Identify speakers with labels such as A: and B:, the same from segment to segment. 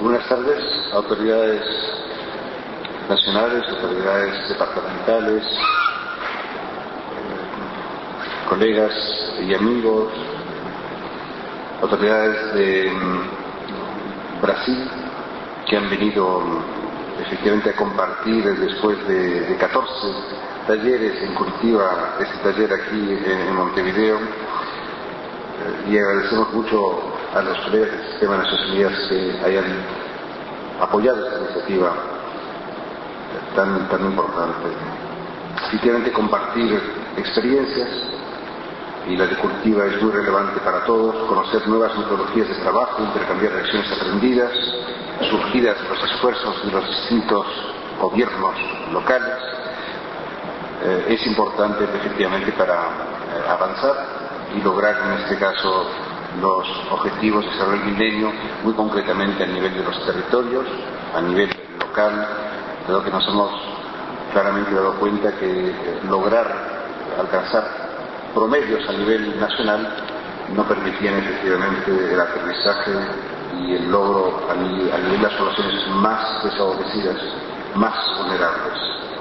A: Buenas tardes, autoridades nacionales, autoridades departamentales, colegas y amigos, autoridades de Brasil que han venido efectivamente a compartir después de 14 talleres en Curitiba, este taller aquí en Montevideo, y agradecemos mucho a los colegas del Sistema de Naciones Unidas que hayan apoyado esta iniciativa tan importante. Efectivamente, compartir experiencias, y la de Curitiba es muy relevante para todos, conocer nuevas metodologías de trabajo, intercambiar lecciones aprendidas, surgidas de los esfuerzos de los distintos gobiernos locales, es importante efectivamente para avanzar y lograr en este caso los objetivos de desarrollo del milenio, muy concretamente a nivel de los territorios, a nivel local, dado que nos hemos claramente dado cuenta que lograr alcanzar promedios a nivel nacional no permitían efectivamente el aterrizaje y el logro a nivel de las poblaciones más desfavorecidas, más vulnerables.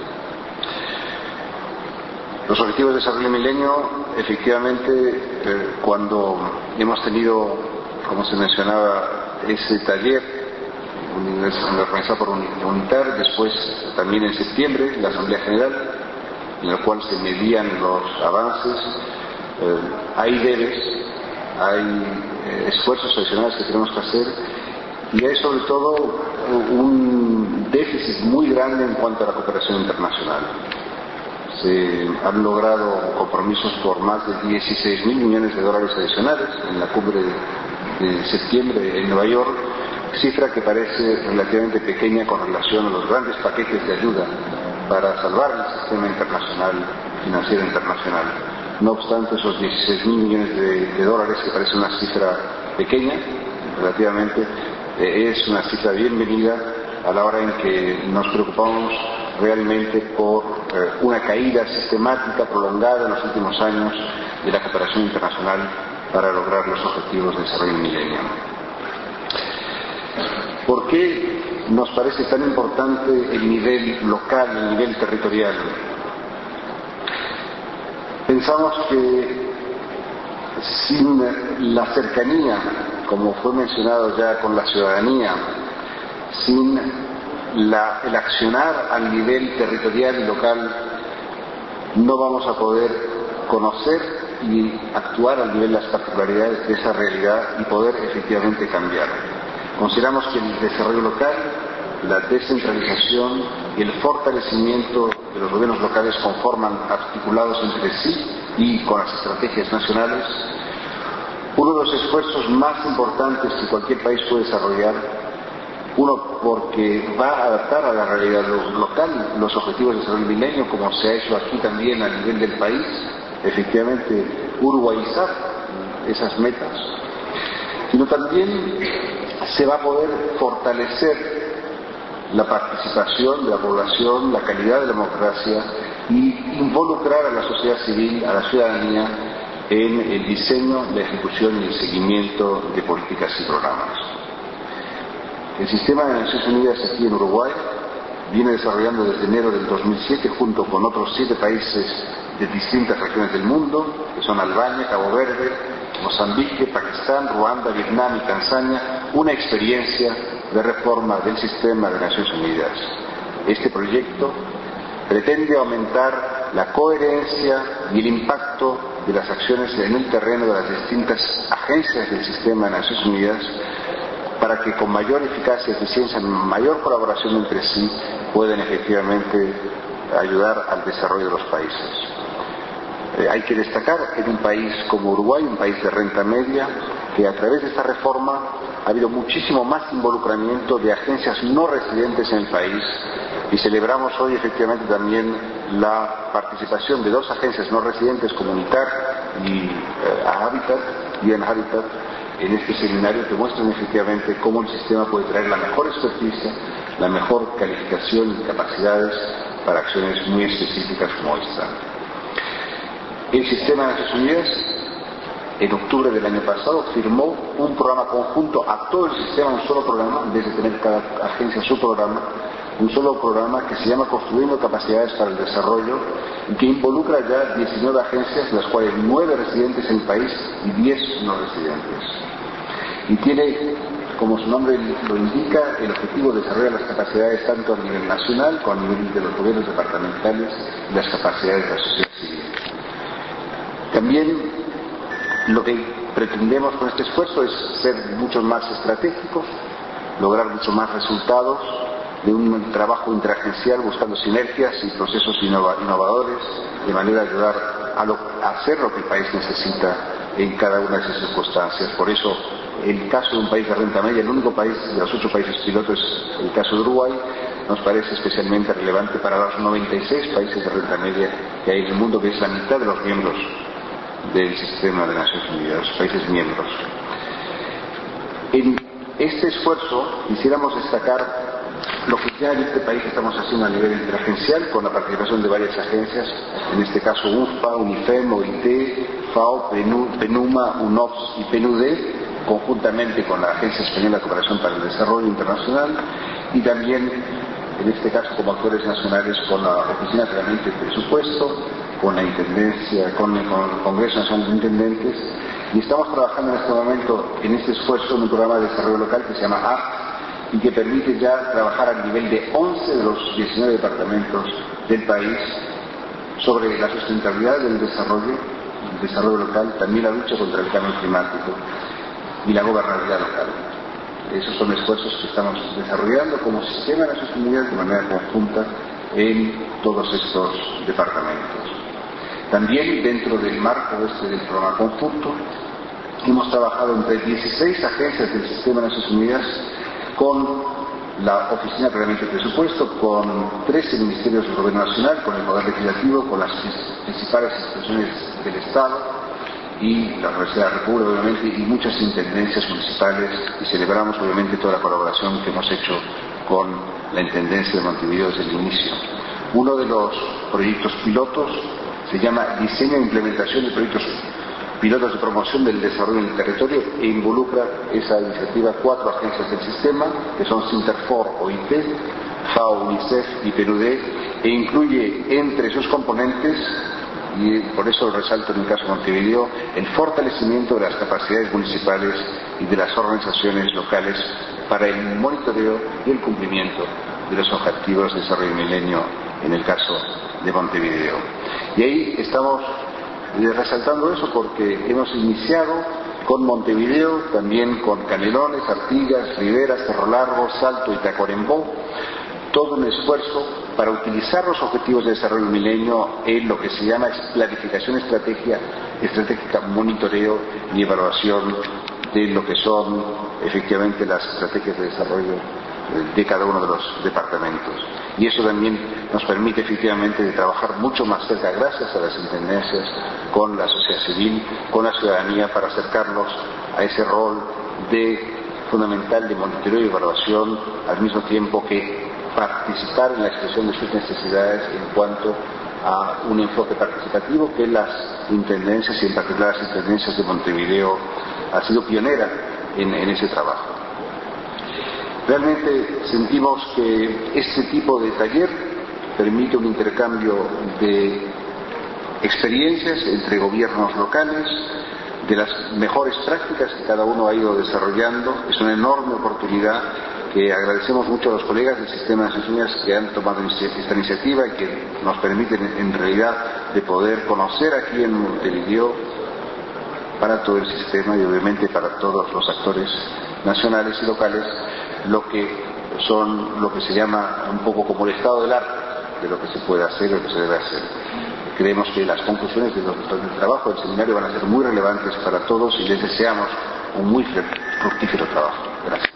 A: Los objetivos de desarrollo del milenio, efectivamente, cuando hemos tenido, como se mencionaba, ese taller organizado por UNITAR, después también en septiembre, la Asamblea General, en el cual se medían los avances, hay deberes, hay esfuerzos adicionales que tenemos que hacer, y hay sobre todo un déficit muy grande en cuanto a la cooperación internacional. Se han logrado compromisos por más de 16.000 millones de dólares adicionales en la cumbre de septiembre en Nueva York, cifra que parece relativamente pequeña con relación a los grandes paquetes de ayuda para salvar el sistema internacional, financiero internacional. No obstante, esos 16.000 millones de dólares, que parece una cifra pequeña relativamente, es una cifra bienvenida a la hora en que nos preocupamos realmente por una caída sistemática prolongada en los últimos años de la cooperación internacional para lograr los objetivos de desarrollo del milenio. ¿Por qué nos parece tan importante el nivel local, el nivel territorial? Pensamos que sin la cercanía, como fue mencionado ya, con la ciudadanía, sin el accionar al nivel territorial y local, no vamos a poder conocer y actuar al nivel de las particularidades de esa realidad y poder efectivamente cambiar. Consideramos que el desarrollo local, la descentralización y el fortalecimiento de los gobiernos locales conforman, articulados entre sí y con las estrategias nacionales, uno de los esfuerzos más importantes que cualquier país puede desarrollar. Uno, porque va a adaptar a la realidad local los objetivos de desarrollo del milenio, como se ha hecho aquí también a nivel del país, efectivamente uruguayizar esas metas, sino también se va a poder fortalecer la participación de la población, la calidad de la democracia, y involucrar a la sociedad civil, a la ciudadanía, en el diseño, la ejecución y el seguimiento de políticas y programas. El Sistema de Naciones Unidas aquí en Uruguay viene desarrollando desde enero del 2007, junto con otros 7 países de distintas regiones del mundo, que son Albania, Cabo Verde, Mozambique, Pakistán, Ruanda, Vietnam y Tanzania, una experiencia de reforma del Sistema de Naciones Unidas. Este proyecto pretende aumentar la coherencia y el impacto de las acciones en el terreno de las distintas agencias del Sistema de Naciones Unidas, para que con mayor eficacia, eficiencia, mayor colaboración entre sí, puedan efectivamente ayudar al desarrollo de los países. Hay que destacar en un país como Uruguay, un país de renta media, que a través de esta reforma ha habido muchísimo más involucramiento de agencias no residentes en el país, y celebramos hoy efectivamente también la participación de 2 agencias no residentes, Comunitar y Habitat, en este seminario, que muestran efectivamente cómo el sistema puede traer la mejor experticia, la mejor calificación y capacidades para acciones muy específicas como esta. El Sistema de Naciones Unidas en octubre del año pasado, firmó un programa conjunto a todo el sistema, un solo programa, en vez de tener cada agencia su programa, un solo programa que se llama Construyendo Capacidades para el Desarrollo, y que involucra ya 19 agencias, de las cuales 9 residentes en el país y 10 no residentes. Y tiene, como su nombre lo indica, el objetivo de desarrollar las capacidades tanto a nivel nacional como a nivel de los gobiernos departamentales y las capacidades de la sociedad civil. También lo que pretendemos con este esfuerzo es ser mucho más estratégicos, lograr mucho más resultados de un trabajo interagencial buscando sinergias y procesos innovadores, de manera de ayudar a hacer lo que el país necesita en cada una de esas circunstancias. Por eso, el caso de un país de renta media, el único país de los 8 países pilotos es el caso de Uruguay, nos parece especialmente relevante para los 96 países de renta media que hay en el mundo, que es la mitad de los miembros del sistema de Naciones Unidas, los países miembros. En este esfuerzo quisiéramos destacar lo que ya en este país estamos haciendo a nivel interagencial, con la participación de varias agencias, en este caso UNFPA, UNIFEM, OIT, FAO, PENUMA, UNOPS y PNUD, conjuntamente con la Agencia Española de Cooperación para el Desarrollo Internacional, y también, en este caso como actores nacionales, con la Oficina Permanente de Presupuesto, con la Intendencia, con el Congreso Nacional de Intendentes, y estamos trabajando en este momento en este esfuerzo en un programa de desarrollo local que se llama ACT, y que permite ya trabajar a nivel de 11 de los 19 departamentos del país sobre la sustentabilidad del desarrollo local, también la lucha contra el cambio climático y la gobernabilidad local. Esos son esfuerzos que estamos desarrollando como sistema de Naciones Unidas de manera conjunta en todos estos departamentos. También dentro del marco del programa conjunto hemos trabajado entre 16 agencias del sistema de Naciones Unidas con la Oficina Permanente de Presupuesto, con 13 ministerios del Gobierno Nacional, con el Poder Legislativo, con las principales instituciones del Estado y la Universidad de la República, obviamente, y muchas intendencias municipales, y celebramos obviamente toda la colaboración que hemos hecho con la Intendencia de Montevideo desde el inicio. Uno de los proyectos pilotos se llama Diseño e Implementación de Proyectos Pilotos de Promoción del Desarrollo en el Territorio, e involucra esa iniciativa 4 agencias del sistema, que son Sinterfor, OIT, FAO, UNICEF y PNUD, e incluye entre sus componentes, y por eso lo resalto en el caso de Montevideo, el fortalecimiento de las capacidades municipales y de las organizaciones locales para el monitoreo y el cumplimiento de los objetivos de desarrollo del milenio en el caso de Montevideo. Y ahí estamos resaltando eso porque hemos iniciado con Montevideo, también con Canelones, Artigas, Rivera, Cerro Largo, Salto y Tacuarembó, todo un esfuerzo para utilizar los objetivos de desarrollo del milenio en lo que se llama planificación estratégica, monitoreo y evaluación de lo que son efectivamente las estrategias de desarrollo de cada uno de los departamentos. Y eso también nos permite efectivamente de trabajar mucho más cerca, gracias a las intendencias, con la sociedad civil, con la ciudadanía, para acercarlos a ese rol fundamental de monitoreo y evaluación, al mismo tiempo que participar en la expresión de sus necesidades en cuanto a un enfoque participativo que las intendencias, y en particular las intendencias de Montevideo, ha sido pionera en ese trabajo. Realmente sentimos que este tipo de taller permite un intercambio de experiencias entre gobiernos locales, de las mejores prácticas que cada uno ha ido desarrollando. Es una enorme oportunidad que agradecemos mucho a los colegas del Sistema de Naciones Unidas que han tomado esta iniciativa y que nos permiten en realidad de poder conocer aquí en Montevideo, para todo el sistema y obviamente para todos los actores nacionales y locales, lo que se llama un poco como el estado del arte de lo que se puede hacer y lo que se debe hacer. Creemos que las conclusiones del trabajo del seminario van a ser muy relevantes para todos y les deseamos un muy fructífero trabajo. Gracias.